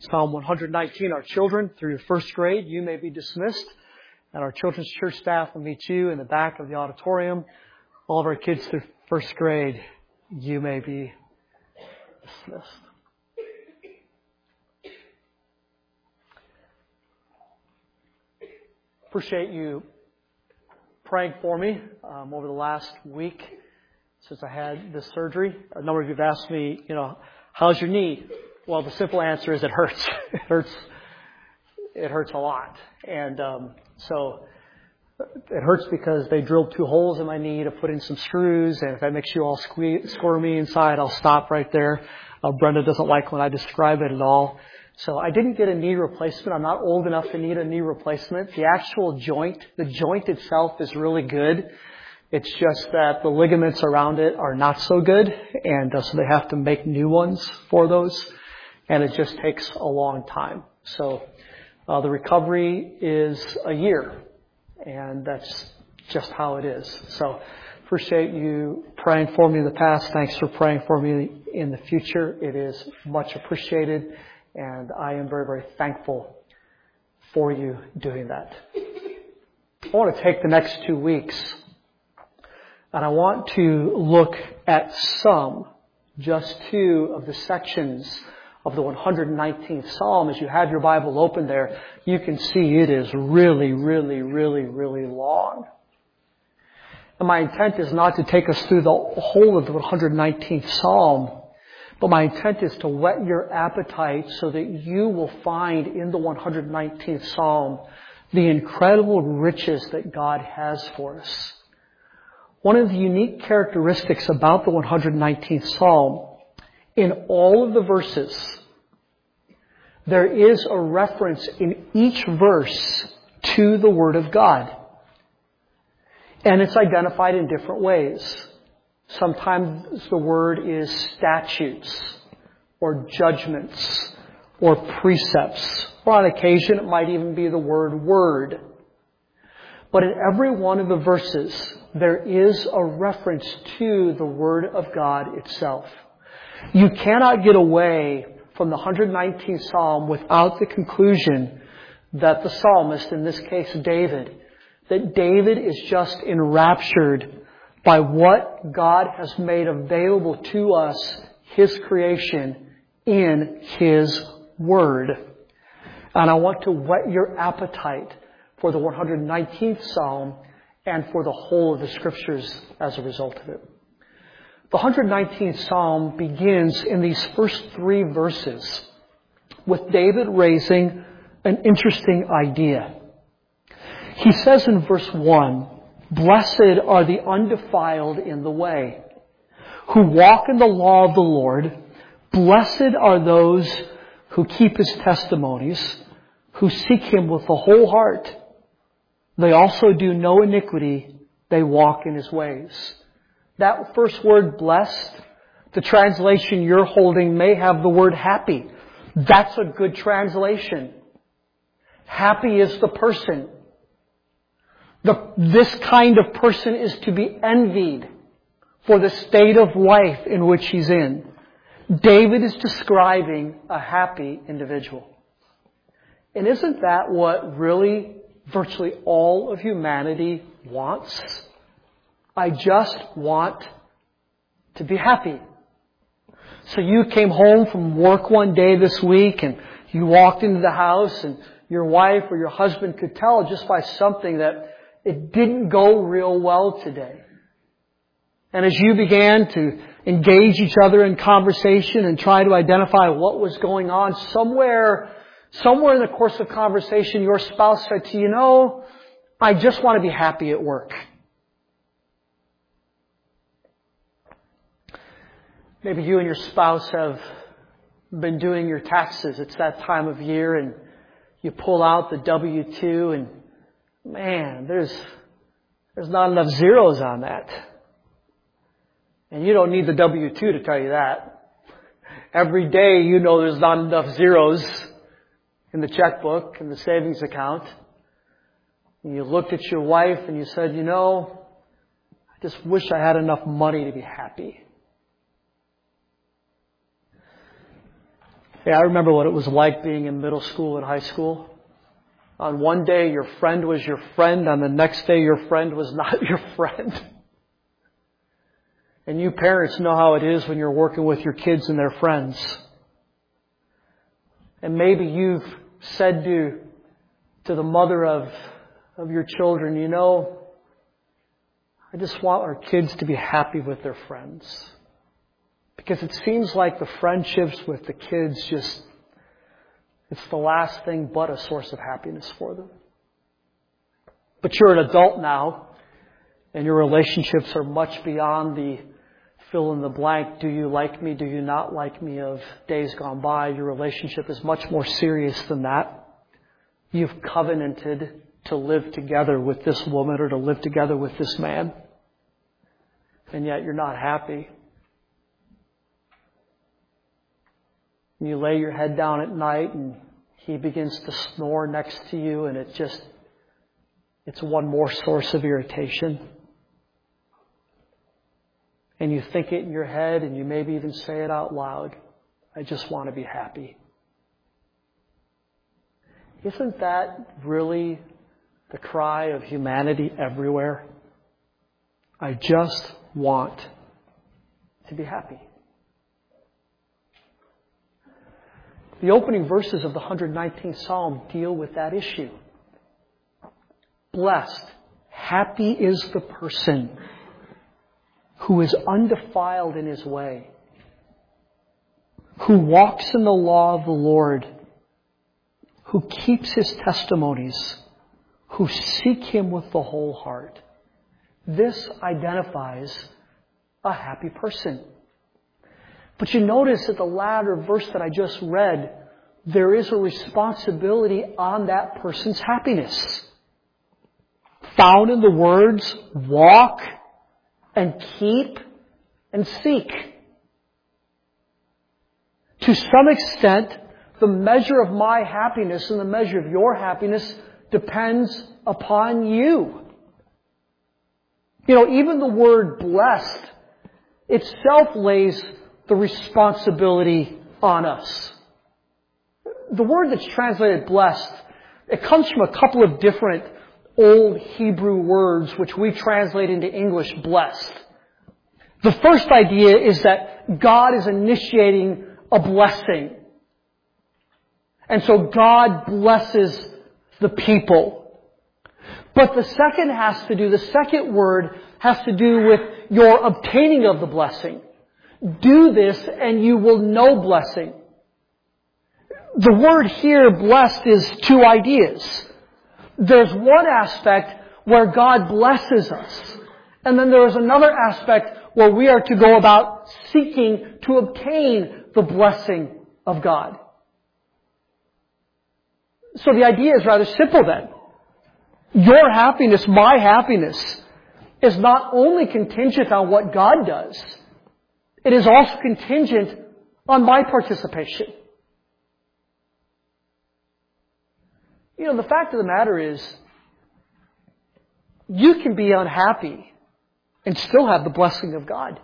Psalm 119. Our children through first grade, you may be dismissed. And our children's church staff will meet you in the back of the auditorium. All of our kids through first grade, you may be dismissed. Appreciate you praying for me over the last week since I had this surgery. A number of you have asked me, how's your knee? Well, the simple answer is it hurts. It hurts a lot. And so it hurts because they drilled 2 holes in my knee to put in some screws. And if that makes you all squirmy inside, I'll stop right there. Brenda doesn't like when I describe it at all. So I didn't get a knee replacement. I'm not old enough to need a knee replacement. The actual joint, the joint itself is really good. It's just that the ligaments around it are not so good. And so they have to make new ones for those. And it just takes a long time. So the recovery is a year. And that's just how it is. So appreciate you praying for me in the past. Thanks for praying for me in the future. It is much appreciated. And I am very, very thankful for you doing that. I want to take the next 2 weeks and I want to look at just 2 of the sections of the 119th Psalm. As you have your Bible open there, you can see it is really, really, really, really long. And my intent is not to take us through the whole of the 119th Psalm, but my intent is to whet your appetite so that you will find in the 119th Psalm the incredible riches that God has for us. One of the unique characteristics about the 119th Psalm, in all of the verses, there is a reference in each verse to the Word of God. And it's identified in different ways. Sometimes the word is statutes or judgments or precepts. Or on occasion it might even be the word. But in every one of the verses, there is a reference to the Word of God itself. You cannot get away from the 119th Psalm without the conclusion that the psalmist, in this case David, that David is just enraptured by what God has made available to us, His creation, in His Word. And I want to whet your appetite for the 119th Psalm and for the whole of the Scriptures as a result of it. The 119th Psalm begins in these first 3 verses with David raising an interesting idea. He says in verse 1, "Blessed are the undefiled in the way, who walk in the law of the Lord. Blessed are those who keep His testimonies, who seek Him with the whole heart. They also do no iniquity. They walk in His ways." That first word, blessed, the translation you're holding may have the word happy. That's a good translation. Happy is the person. This kind of person is to be envied for the state of life in which he's in. David is describing a happy individual. And isn't that what really virtually all of humanity wants? I just want to be happy. So you came home from work one day this week and you walked into the house and your wife or your husband could tell just by something that it didn't go real well today. And as you began to engage each other in conversation and try to identify what was going on, somewhere in the course of conversation, your spouse said to you, I just want to be happy at work. Maybe you and your spouse have been doing your taxes. It's that time of year and you pull out the W-2 and man, there's not enough zeros on that. And you don't need the W-2 to tell you that. Every day you know there's not enough zeros in the checkbook, in the savings account. And you looked at your wife and you said, I just wish I had enough money to be happy. Yeah, I remember what it was like being in middle school and high school. On one day, your friend was your friend. On the next day, your friend was not your friend. And you parents know how it is when you're working with your kids and their friends. And maybe you've said to the mother of your children, you know, I just want our kids to be happy with their friends. Because it seems like the friendships with the kids it's the last thing but a source of happiness for them. But you're an adult now, and your relationships are much beyond the fill in the blank, do you like me, do you not like me of days gone by. Your relationship is much more serious than that. You've covenanted to live together with this woman or to live together with this man. And yet you're not happy. And you lay your head down at night and he begins to snore next to you, and it's one more source of irritation. And you think it in your head, and you maybe even say it out loud. I just want to be happy. Isn't that really the cry of humanity everywhere? I just want to be happy. The opening verses of the 119th Psalm deal with that issue. Blessed, happy is the person who is undefiled in his way, who walks in the law of the Lord, who keeps his testimonies, who seek him with the whole heart. This identifies a happy person. But you notice at the latter verse that I just read, there is a responsibility on that person's happiness. Found in the words, walk and keep and seek. To some extent, the measure of my happiness and the measure of your happiness depends upon you. You know, even the word blessed itself lays the responsibility on us. The word that's translated blessed, it comes from a couple of different old Hebrew words which we translate into English blessed. The first idea is that God is initiating a blessing. And so God blesses the people. But the second word has to do with your obtaining of the blessing. Do this and you will know blessing. The word here, blessed, is two ideas. There's one aspect where God blesses us. And then there is another aspect where we are to go about seeking to obtain the blessing of God. So the idea is rather simple then. Your happiness, my happiness, is not only contingent on what God does, it is also contingent on my participation. You know, the fact of the matter is, you can be unhappy and still have the blessing of God.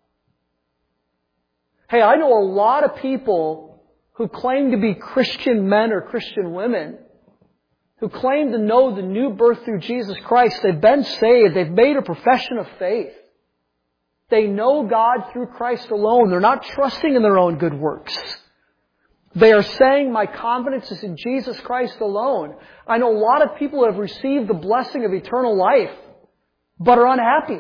Hey, I know a lot of people who claim to be Christian men or Christian women, who claim to know the new birth through Jesus Christ. They've been saved. They've made a profession of faith. They know God through Christ alone. They're not trusting in their own good works. They are saying, my confidence is in Jesus Christ alone. I know a lot of people who have received the blessing of eternal life, but are unhappy.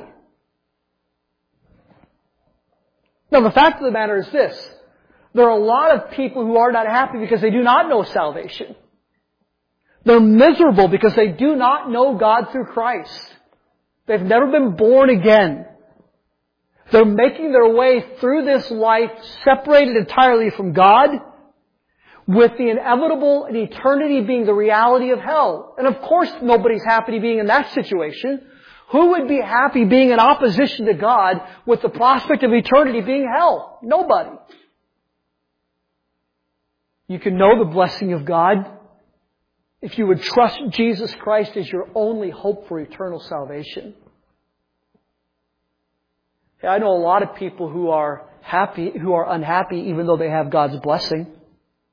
Now, the fact of the matter is this. There are a lot of people who are not happy because they do not know salvation. They're miserable because they do not know God through Christ. They've never been born again. They're making their way through this life separated entirely from God, with the inevitable and eternity being the reality of hell. And of course nobody's happy being in that situation. Who would be happy being in opposition to God with the prospect of eternity being hell? Nobody. You can know the blessing of God if you would trust Jesus Christ as your only hope for eternal salvation. I know a lot of people who are unhappy even though they have God's blessing.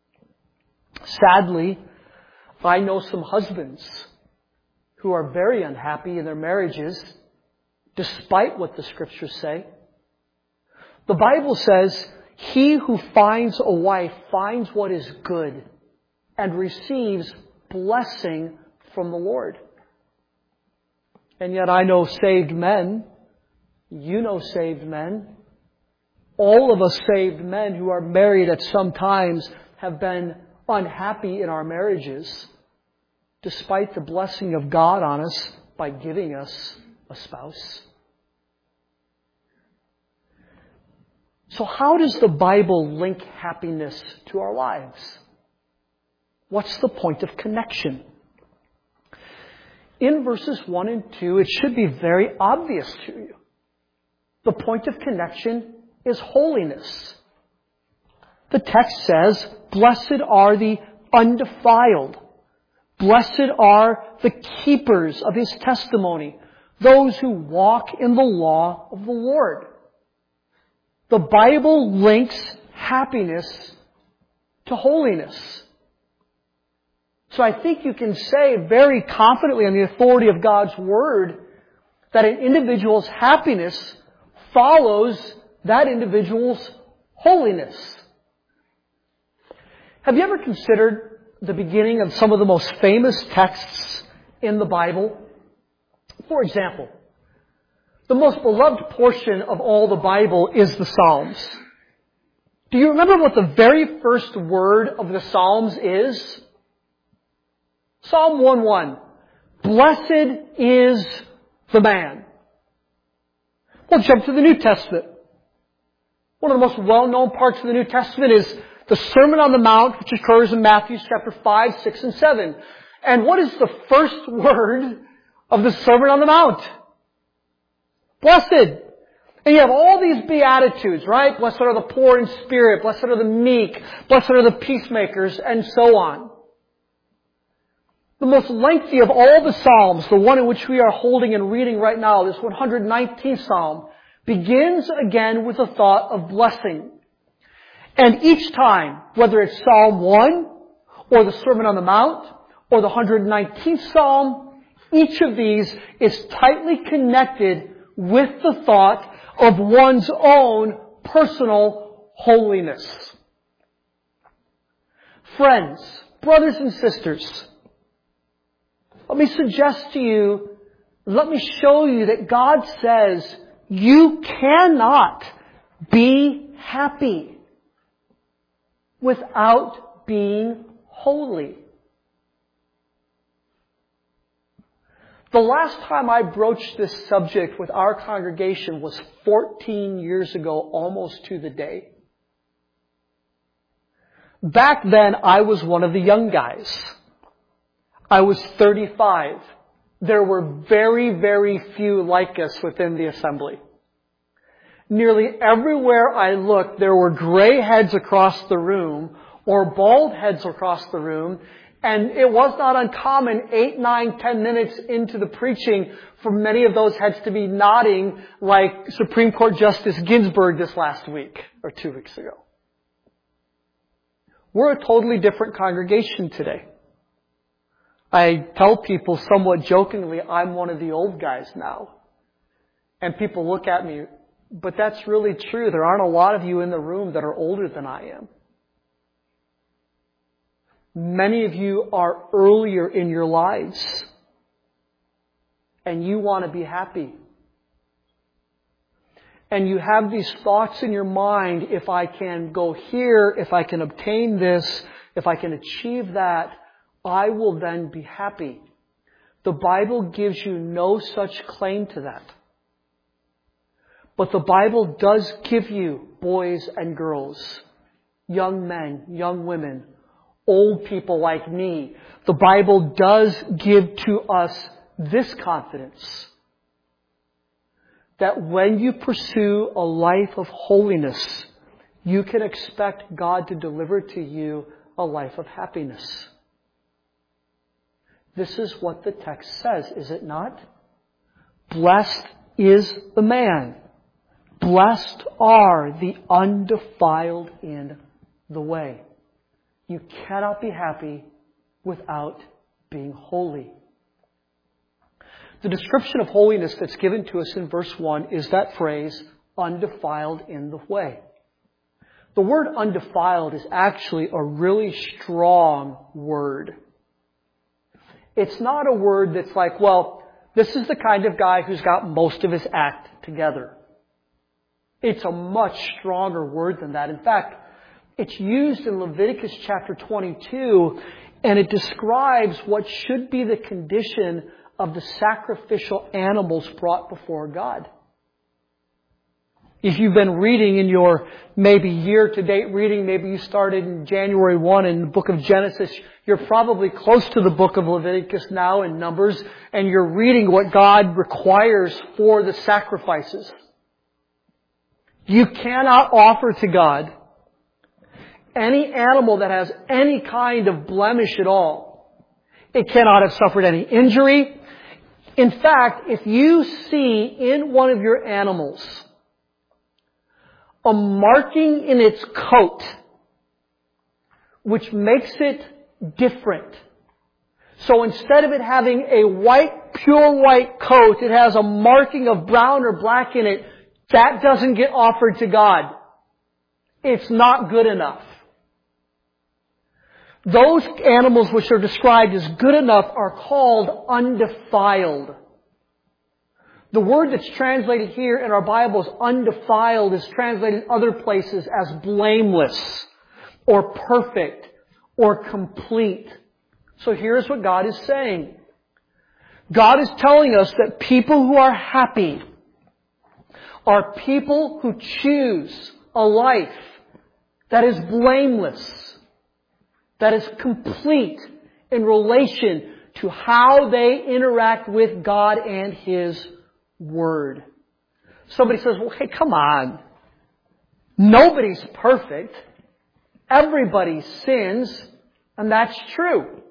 Sadly, I know some husbands who are very unhappy in their marriages, despite what the Scriptures say. The Bible says, "He who finds a wife finds what is good and receives blessing from the Lord." And yet I know saved men. You know saved men. All of us saved men who are married at some times have been unhappy in our marriages, despite the blessing of God on us by giving us a spouse. So how does the Bible link happiness to our lives? What's the point of connection? In verses 1 and 2, it should be very obvious to you. The point of connection is holiness. The text says, "Blessed are the undefiled. Blessed are the keepers of His testimony, those who walk in the law of the Lord." The Bible links happiness to holiness. So I think you can say very confidently on the authority of God's Word that an individual's happiness follows that individual's holiness. Have you ever considered the beginning of some of the most famous texts in the Bible? For example, the most beloved portion of all the Bible is the Psalms. Do you remember what the very first word of the Psalms is? Psalm 1:1. "Blessed is the man." We'll jump to the New Testament. One of the most well-known parts of the New Testament is the Sermon on the Mount, which occurs in Matthew chapter 5, 6, and 7. And what is the first word of the Sermon on the Mount? Blessed. And you have all these Beatitudes, right? Blessed are the poor in spirit. Blessed are the meek. Blessed are the peacemakers, and so on. The most lengthy of all the Psalms, the one in which we are holding and reading right now, this 119th Psalm, begins again with a thought of blessing. And each time, whether it's Psalm 1, or the Sermon on the Mount, or the 119th Psalm, each of these is tightly connected with the thought of one's own personal holiness. Friends, brothers and sisters, let me suggest to you, let me show you that God says you cannot be happy without being holy. The last time I broached this subject with our congregation was 14 years ago, almost to the day. Back then, I was one of the young guys. I was 35. There were very, very few like us within the assembly. Nearly everywhere I looked, there were gray heads across the room or bald heads across the room. And it was not uncommon 8, 9, 10 minutes into the preaching for many of those heads to be nodding like Supreme Court Justice Ginsburg this last week or 2 weeks ago. We're a totally different congregation today. I tell people somewhat jokingly, I'm one of the old guys now. And people look at me, but that's really true. There aren't a lot of you in the room that are older than I am. Many of you are earlier in your lives. And you want to be happy. And you have these thoughts in your mind, if I can go here, if I can obtain this, if I can achieve that, I will then be happy. The Bible gives you no such claim to that. But the Bible does give you, boys and girls, young men, young women, old people like me. The Bible does give to us this confidence, that when you pursue a life of holiness, you can expect God to deliver to you a life of happiness. This is what the text says, is it not? Blessed is the man. Blessed are the undefiled in the way. you cannot be happy without being holy. The description of holiness that's given to us in verse 1 is that phrase, undefiled in the way. The word undefiled is actually a really strong word. It's not a word that's like, well, this is the kind of guy who's got most of his act together. It's a much stronger word than that. In fact, it's used in Leviticus chapter 22, and it describes what should be the condition of the sacrificial animals brought before God. If you've been reading in your maybe year-to-date reading, maybe you started in January 1 in the book of Genesis, you're probably close to the book of Leviticus now in Numbers, and you're reading what God requires for the sacrifices. You cannot offer to God any animal that has any kind of blemish at all. It cannot have suffered any injury. In fact, if you see in one of your animals a marking in its coat which makes it different. So instead of it having a white, pure white coat, it has a marking of brown or black in it, that doesn't get offered to God. It's not good enough. Those animals which are described as good enough are called undefiled. The word that's translated here in our Bibles, undefiled, is translated in other places as blameless or perfect or complete. So here's what God is saying. God is telling us that people who are happy are people who choose a life that is blameless, that is complete in relation to how they interact with God and His Word. Somebody says, well, hey, come on. Nobody's perfect. Everybody sins, and that's true.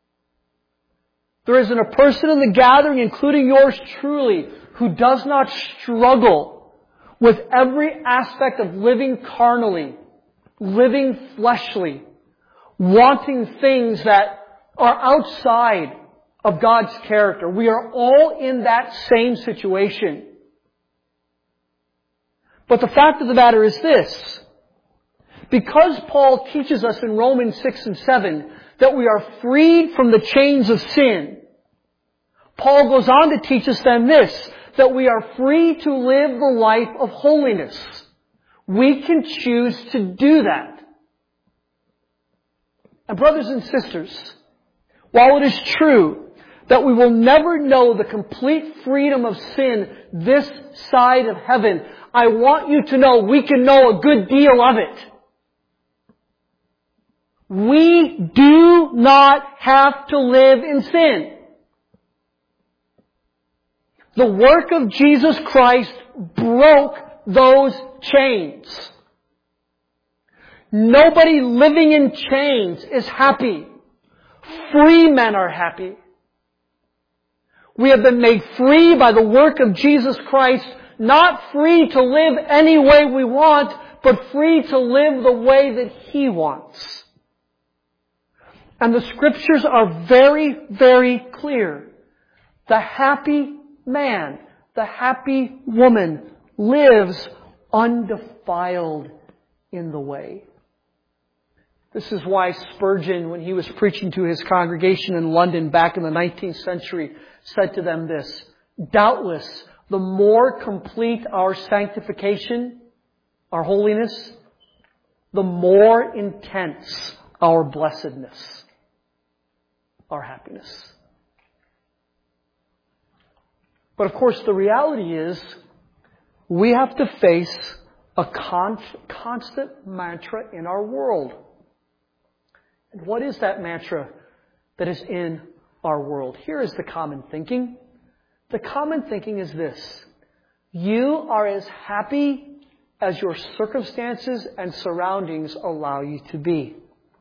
There isn't a person in the gathering, including yours truly, who does not struggle with every aspect of living carnally, living fleshly, wanting things that are outside of God's character. We are all in that same situation. But the fact of the matter is this. Because Paul teaches us in Romans 6 and 7 that we are freed from the chains of sin, Paul goes on to teach us then this, that we are free to live the life of holiness. We can choose to do that. And brothers and sisters, while it is true that we will never know the complete freedom of sin this side of heaven, I want you to know we can know a good deal of it. We do not have to live in sin. The work of Jesus Christ broke those chains. Nobody living in chains is happy. Free men are happy. We have been made free by the work of Jesus Christ, not free to live any way we want, but free to live the way that He wants. And the Scriptures are very, very clear. The happy man, the happy woman lives undefiled in the way. This is why Spurgeon, when he was preaching to his congregation in London back in the 19th century, said to them this, doubtless, the more complete our sanctification, our holiness, the more intense our blessedness, our happiness. But of course, the reality is we have to face a constant mantra in our world. And what is that mantra that is in our world? Here is the common thinking. The common thinking is this. You are as happy as your circumstances and surroundings allow you to be.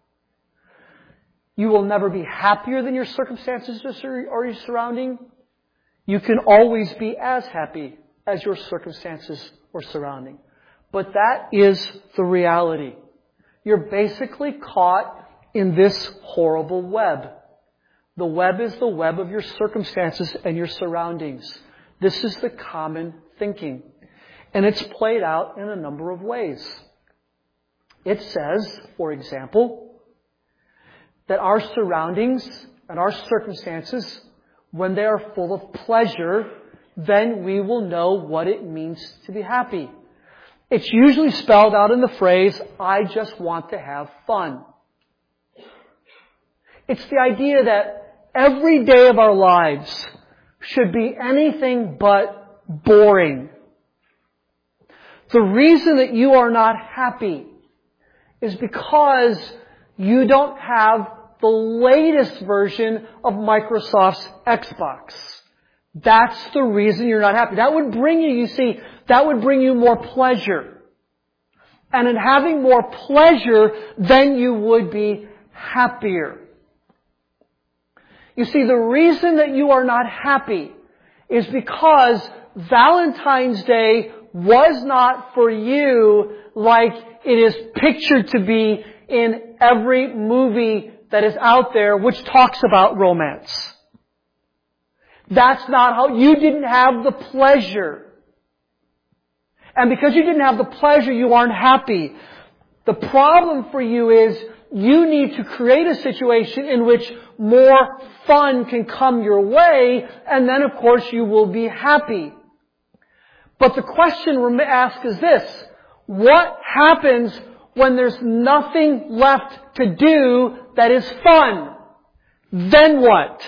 You will never be happier than your circumstances or your surrounding. You can always be as happy as your circumstances or surrounding. But that is the reality. You're basically caught in this horrible web. The web is the web of your circumstances and your surroundings. This is the common thinking. And it's played out in a number of ways. It says, for example, that our surroundings and our circumstances, when they are full of pleasure, then we will know what it means to be happy. It's usually spelled out in the phrase, I just want to have fun. It's the idea that every day of our lives should be anything but boring. The reason that you are not happy is because you don't have the latest version of Microsoft's Xbox. That's the reason you're not happy. That would bring you more pleasure. And in having more pleasure, then you would be happier. You see, the reason that you are not happy is because Valentine's Day was not for you like it is pictured to be in every movie that is out there which talks about romance. That's not how, you didn't have the pleasure. And because you didn't have the pleasure, you aren't happy. The problem for you is you need to create a situation in which more fun can come your way, and then of course you will be happy. But the question asked is this: what happens when there's nothing left to do that is fun? Then what?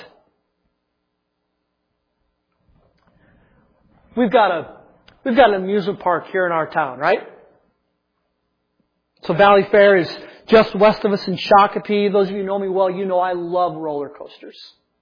We've got an amusement park here in our town, right? So Valley Fair is just west of us in Shakopee. Those of you who know me well, you know I love roller coasters.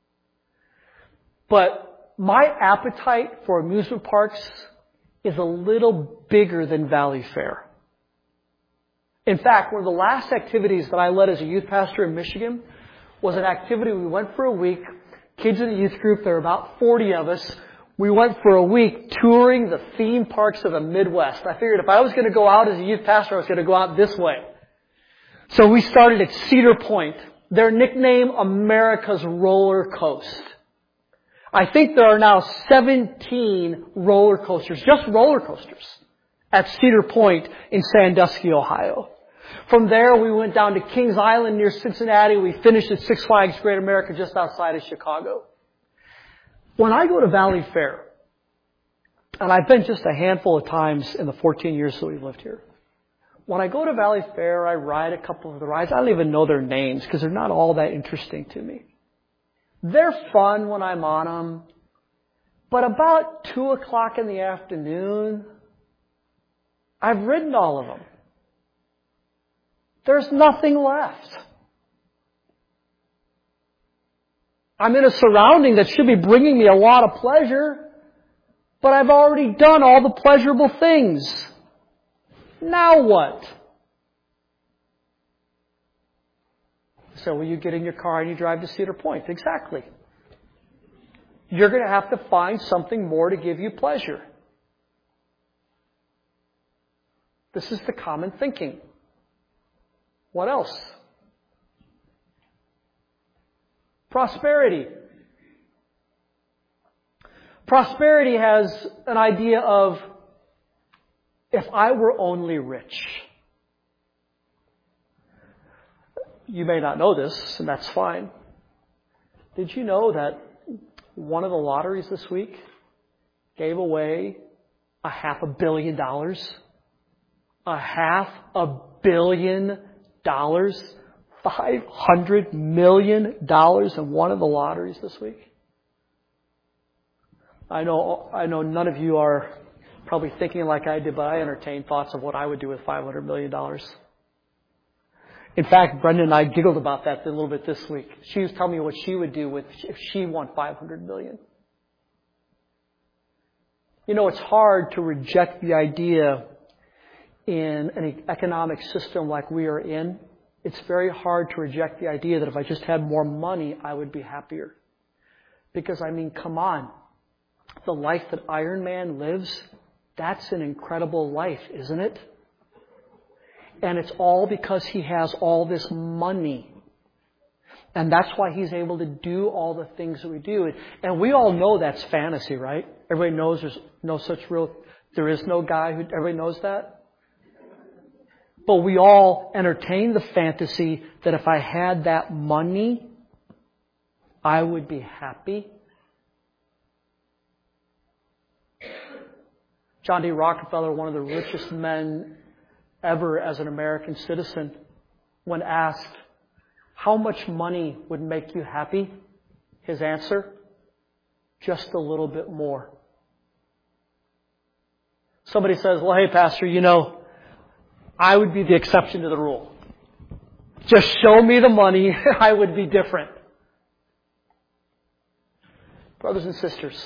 But my appetite for amusement parks is a little bigger than Valley Fair. In fact, one of the last activities that I led as a youth pastor in Michigan was an activity we went for a week. Kids in the youth group, there were about 40 of us. We went for a week touring the theme parks of the Midwest. I figured if I was going to go out as a youth pastor, I was going to go out this way. So we started at Cedar Point. Their nickname, America's Roller Coast. I think there are now 17 roller coasters, just roller coasters, at Cedar Point in Sandusky, Ohio. From there, we went down to Kings Island near Cincinnati. We finished at Six Flags Great America just outside of Chicago. When I go to Valley Fair, and I've been just a handful of times in the 14 years that we've lived here. When I go to Valley Fair, I ride a couple of the rides. I don't even know their names because they're not all that interesting to me. They're fun when I'm on them. But about 2 o'clock in the afternoon, I've ridden all of them. There's nothing left. I'm in a surrounding that should be bringing me a lot of pleasure, but I've already done all the pleasurable things. Now what? So will you get in your car and you drive to Cedar Point? Exactly. You're going to have to find something more to give you pleasure. This is the common thinking. What else? Prosperity. Prosperity has an idea of, if I were only rich. You may not know this, and that's fine. Did you know that one of the lotteries this week gave away $500 million? $500 million? $500 million in one of the lotteries this week? I know none of you are probably thinking like I did, but I entertain thoughts of what I would do with $500 million. In fact, Brenda and I giggled about that a little bit this week. She was telling me what she would do if she won $500 million. You know, it's hard to reject the idea in an economic system like we are in. It's very hard to reject the idea that if I just had more money, I would be happier. Because, I mean, come on. The life that Iron Man lives, that's an incredible life, isn't it? And it's all because he has all this money. And that's why He's able to do all the things that we do. And we all know that's fantasy, right? Everybody knows there's no such real, there is no guy who, everybody knows that? But we all entertain the fantasy that if I had that money, I would be happy. John D. Rockefeller, one of the richest men ever as an American citizen, when asked, how much money would make you happy? His answer, just a little bit more. Somebody says, well, hey, Pastor, I would be the exception to the rule. Just show me the money, I would be different. Brothers and sisters,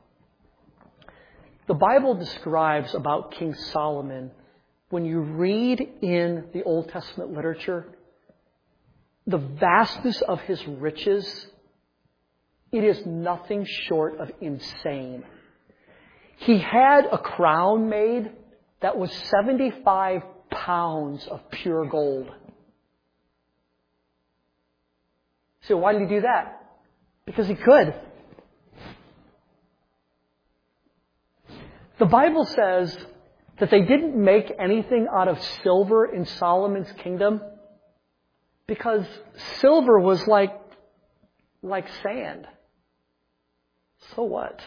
the Bible describes about King Solomon, when you read in the Old Testament literature, the vastness of his riches, it is nothing short of insane. He had a crown made that was 75 pounds of pure gold. So why did he do that? Because he could. The Bible says that they didn't make anything out of silver in Solomon's kingdom because silver was like sand. So what?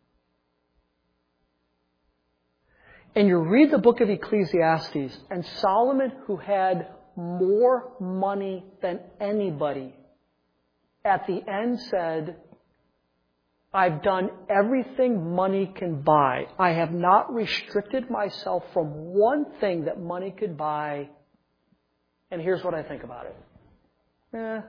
And you read the book of Ecclesiastes, and Solomon, who had more money than anybody, at the end said, I've done everything money can buy. I have not restricted myself from one thing that money could buy. And here's what I think about it.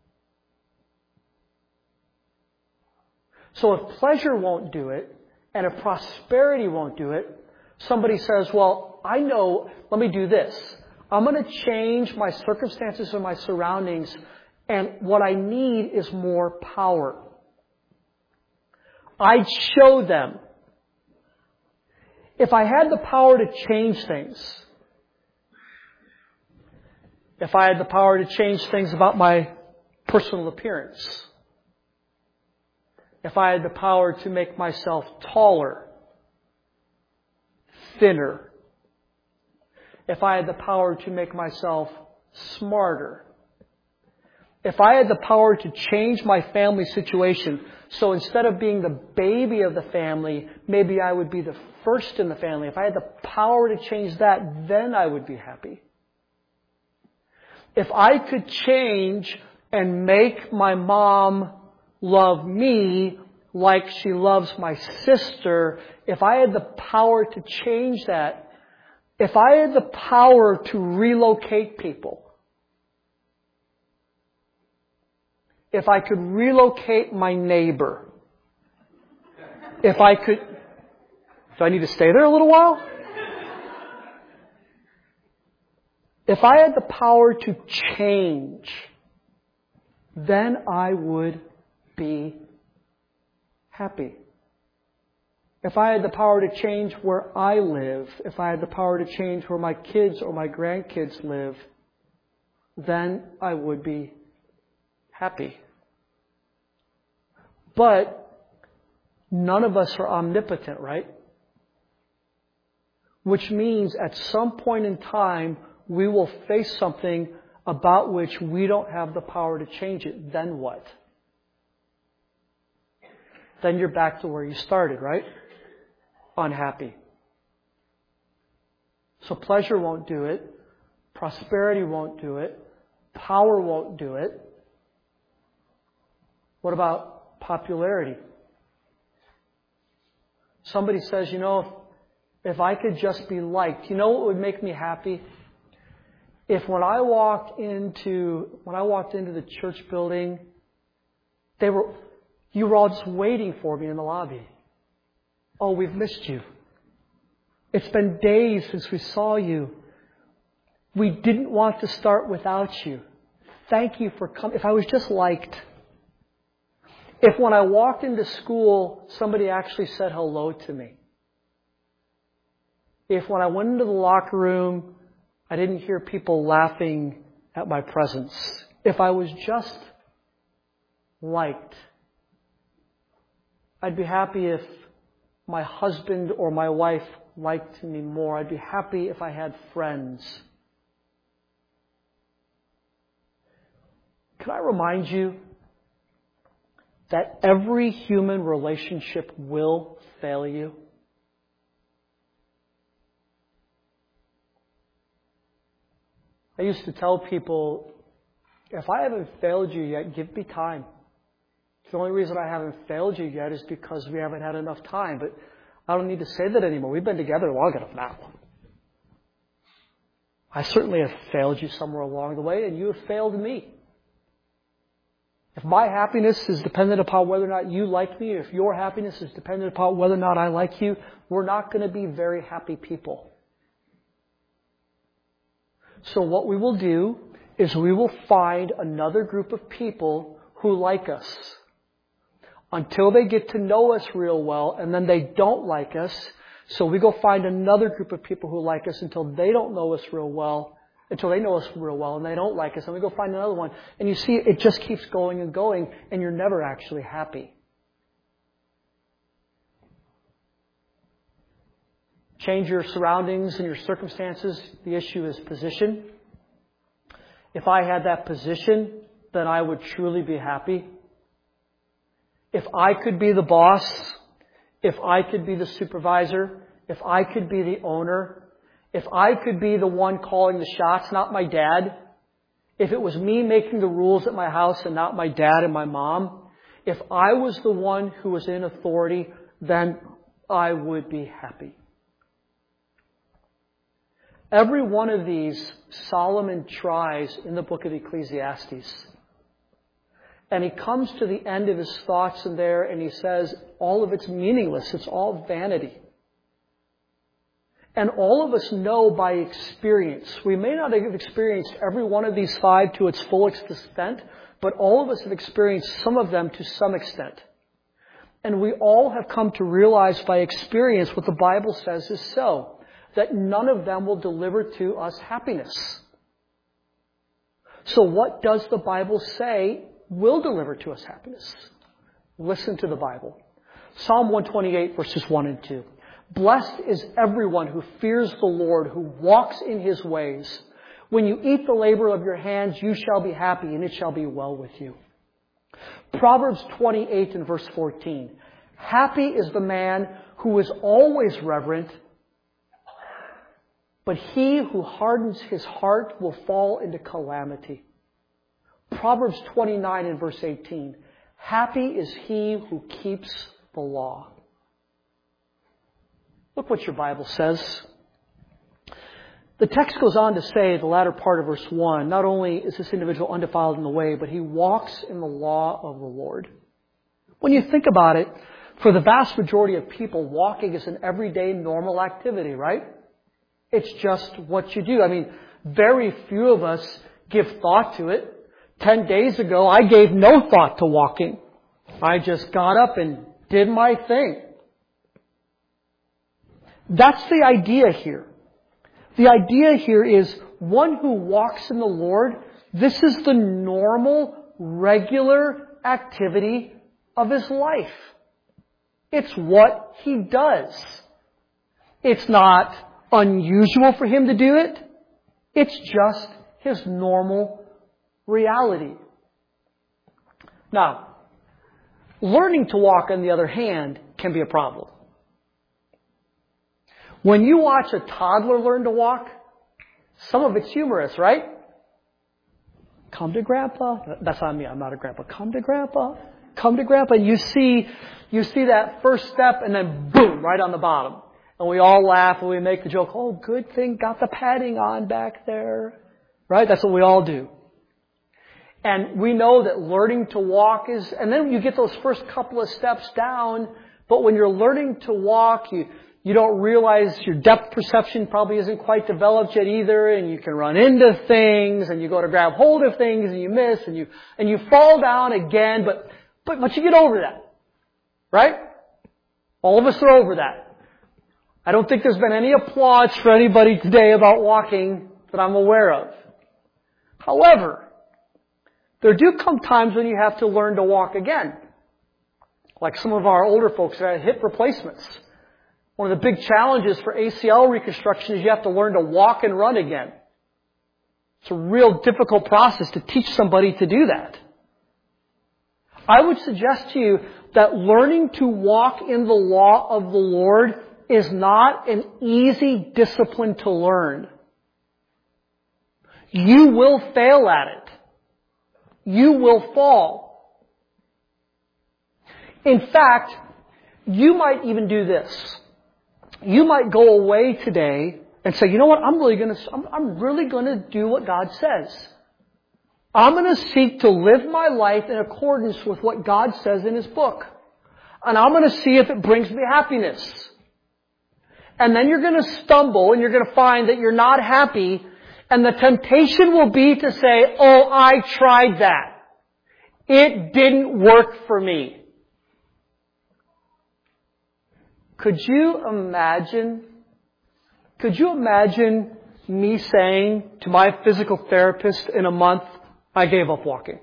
So if pleasure won't do it, and if prosperity won't do it, somebody says, well, I know, let me do this. I'm going to change my circumstances and my surroundings, and what I need is more power. I'd show them. If I had the power to change things, if I had the power to change things about my personal appearance, if I had the power to make myself taller, thinner, if I had the power to make myself smarter, if I had the power to change my family situation, so instead of being the baby of the family, maybe I would be the first in the family. If I had the power to change that, then I would be happy. If I could change and make my mom love me like she loves my sister, if I had the power to change that, if I had the power to relocate people, if I could relocate my neighbor, if I could... Do I need to stay there a little while? If I had the power to change, then I would be happy. If I had the power to change where I live, if I had the power to change where my kids or my grandkids live, then I would be happy. But none of us are omnipotent, right? Which means at some point in time, we will face something about which we don't have the power to change it. Then what? Then you're back to where you started, right? Unhappy. So pleasure won't do it. Prosperity won't do it. Power won't do it. What about popularity? Somebody says, if I could just be liked, you know what would make me happy? If when I walked into the church building, you were all just waiting for me in the lobby. Oh, we've missed you. It's been days since we saw you. We didn't want to start without you. Thank you for coming. If I was just liked. If when I walked into school, somebody actually said hello to me. If when I went into the locker room, I didn't hear people laughing at my presence. If I was just liked. I'd be happy if my husband or my wife liked me more. I'd be happy if I had friends. Can I remind you that every human relationship will fail you? I used to tell people, if I haven't failed you yet, give me time. The only reason I haven't failed you yet is because we haven't had enough time. But I don't need to say that anymore. We've been together long enough now. I certainly have failed you somewhere along the way, and you have failed me. If my happiness is dependent upon whether or not you like me, if your happiness is dependent upon whether or not I like you, we're not going to be very happy people. So what we will do is we will find another group of people who like us until they get to know us real well, and then they don't like us. So we go find another group of people who like us until they don't know us real well, until they know us real well and they don't like us. And we go find another one. And you see, it just keeps going and going, and you're never actually happy. Change your surroundings and your circumstances. The issue is position. If I had that position, then I would truly be happy. If I could be the boss, if I could be the supervisor, if I could be the owner, if I could be the one calling the shots, not my dad, if it was me making the rules at my house and not my dad and my mom, if I was the one who was in authority, then I would be happy. Every one of these Solomon tries in the book of Ecclesiastes. And he comes to the end of his thoughts in there and he says, all of it's meaningless. It's all vanity. And all of us know by experience. We may not have experienced every one of these 5 to its full extent, but all of us have experienced some of them to some extent. And we all have come to realize by experience what the Bible says is so, that none of them will deliver to us happiness. So what does the Bible say will deliver to us happiness? Listen to the Bible. Psalm 128 verses 1 and 2. Blessed is everyone who fears the Lord, who walks in His ways. When you eat the labor of your hands, you shall be happy, and it shall be well with you. Proverbs 28 and verse 14. Happy is the man who is always reverent, but he who hardens his heart will fall into calamity. Proverbs 29 and verse 18. Happy is he who keeps the law. Look what your Bible says. The text goes on to say, the latter part of verse 1, not only is this individual undefiled in the way, but he walks in the law of the Lord. When you think about it, for the vast majority of people, walking is an everyday normal activity, right? It's just what you do. I mean, very few of us give thought to it. 10 days ago, I gave no thought to walking. I just got up and did my thing. That's the idea here. The idea here is one who walks in the Lord, this is the normal, regular activity of his life. It's what he does. It's not unusual for him to do it. It's just his normal reality. Now, learning to walk, on the other hand, can be a problem. When you watch a toddler learn to walk, some of it's humorous, right? Come to Grandpa. That's not me. I'm not a grandpa. Come to Grandpa. Come to Grandpa. And you see that first step and then boom, right on the bottom. And we all laugh and we make the joke, oh, good thing got the padding on back there. Right? That's what we all do. And we know that learning to walk is, and then you get those first couple of steps down, but when you're learning to walk, you don't realize your depth perception probably isn't quite developed yet either, and you can run into things, and you go to grab hold of things, and you miss, and you fall down again, but you get over that. Right? All of us are over that. I don't think there's been any applause for anybody today about walking that I'm aware of. However, There do come times when you have to learn to walk again. Like some of our older folks that had hip replacements. One of the big challenges for ACL reconstruction is you have to learn to walk and run again. It's a real difficult process to teach somebody to do that. I would suggest to you that learning to walk in the law of the Lord is not an easy discipline to learn. You will fail at it. You will fall. In fact, you might even do this. You might go away today and say, you know what, I'm really going to do what God says. I'm going to seek to live my life in accordance with what God says in His book. And I'm going to see if it brings me happiness. And then you're going to stumble and you're going to find that you're not happy. And the temptation will be to say, oh, I tried that. It didn't work for me. Could you imagine me saying to my physical therapist in a month, I gave up walking.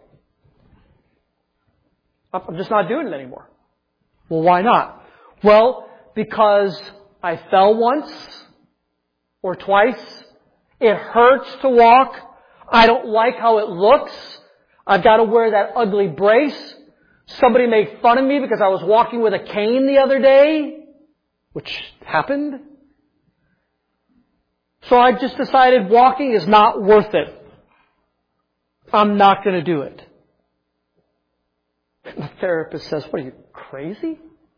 I'm just not doing it anymore. Well, why not? Well, because I fell once or twice. It hurts to walk. I don't like how it looks. I've got to wear that ugly brace. Somebody made fun of me because I was walking with a cane the other day, which happened. So I just decided walking is not worth it. I'm not going to do it. And the therapist says, what are you, crazy?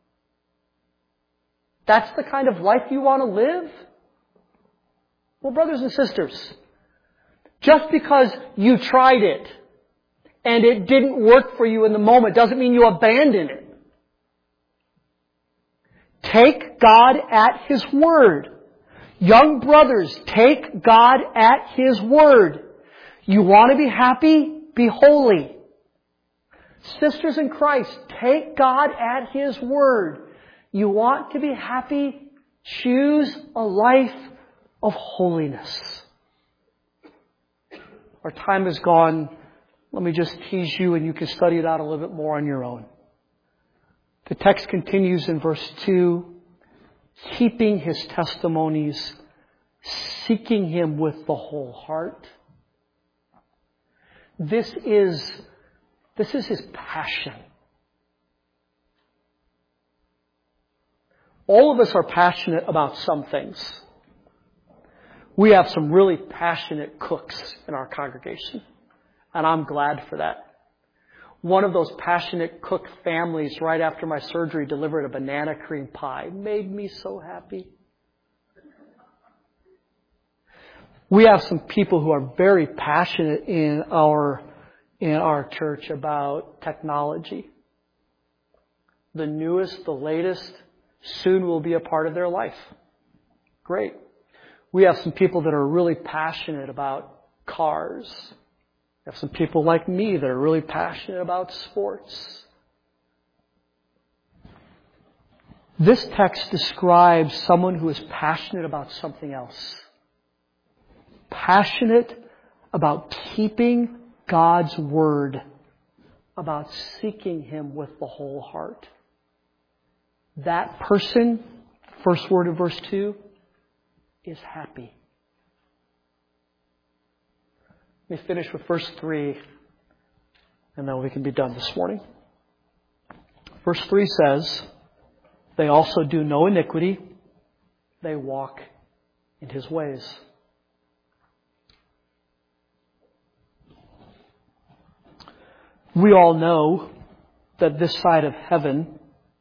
That's the kind of life you want to live? Well, brothers and sisters, just because you tried it and it didn't work for you in the moment doesn't mean you abandon it. Take God at His word. Young brothers, take God at His word. You want to be happy? Be holy. Sisters in Christ, take God at His word. You want to be happy? Choose a life of holiness. Our time is gone. Let me just tease you and you can study it out a little bit more on your own. The text continues in verse 2. Keeping His testimonies, seeking Him with the whole heart. This is His passion. All of us are passionate about some things. We have some really passionate cooks in our congregation, and I'm glad for that. One of those passionate cook families right after my surgery delivered a banana cream pie. Made me so happy. We have some people who are very passionate in our church about technology. The newest, the latest, soon will be a part of their life. Great. We have some people that are really passionate about cars. We have some people like me that are really passionate about sports. This text describes someone who is passionate about something else. Passionate about keeping God's word, about seeking Him with the whole heart. That person, first word of verse 2, is happy. Let me finish with verse 3, and then we can be done this morning. Verse 3 says, they also do no iniquity. They walk in His ways. We all know that this side of heaven,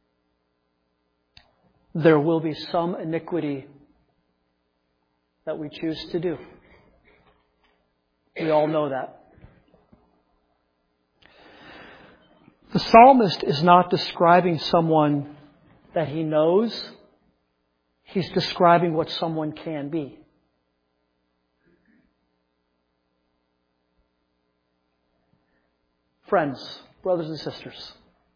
there will be some iniquity that we choose to do. We all know that. The psalmist is not describing someone that he knows. He's describing what someone can be. Friends, brothers and sisters,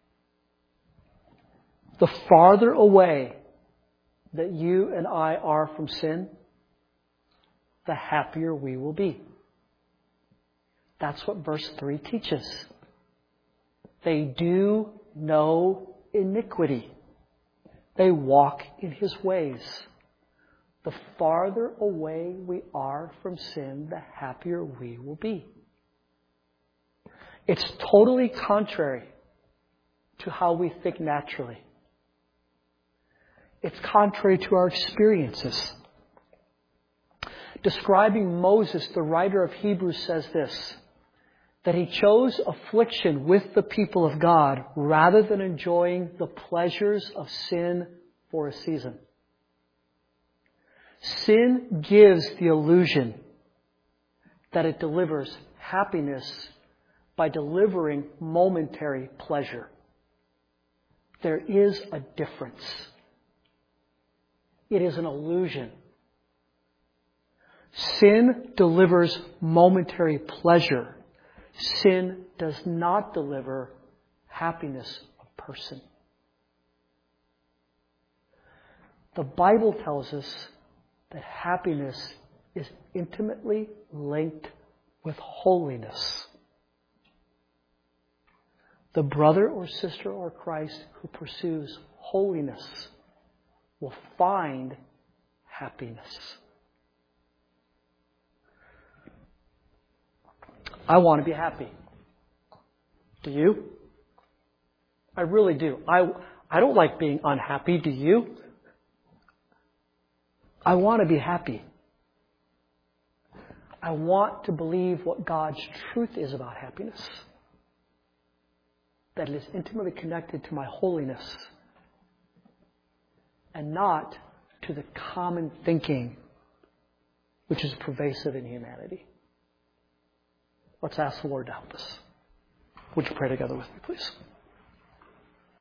the farther away that you and I are from sin, the happier we will be. That's what verse 3 teaches. They do no iniquity. They walk in His ways. The farther away we are from sin, the happier we will be. It's totally contrary to how we think naturally. It's contrary to our experiences. Describing Moses, the writer of Hebrews says this, that he chose affliction with the people of God rather than enjoying the pleasures of sin for a season. Sin gives the illusion that it delivers happiness by delivering momentary pleasure. There is a difference. It is an illusion. Sin delivers momentary pleasure. Sin does not deliver happiness of person. The Bible tells us that happiness is intimately linked with holiness. The brother or sister or Christ who pursues holiness will find happiness. I want to be happy. Do you? I really do. I don't like being unhappy. Do you? I want to be happy. I want to believe what God's truth is about happiness. That it is intimately connected to my holiness and not to the common thinking which is pervasive in humanity. Let's ask the Lord to help us. Would you pray together with me, please?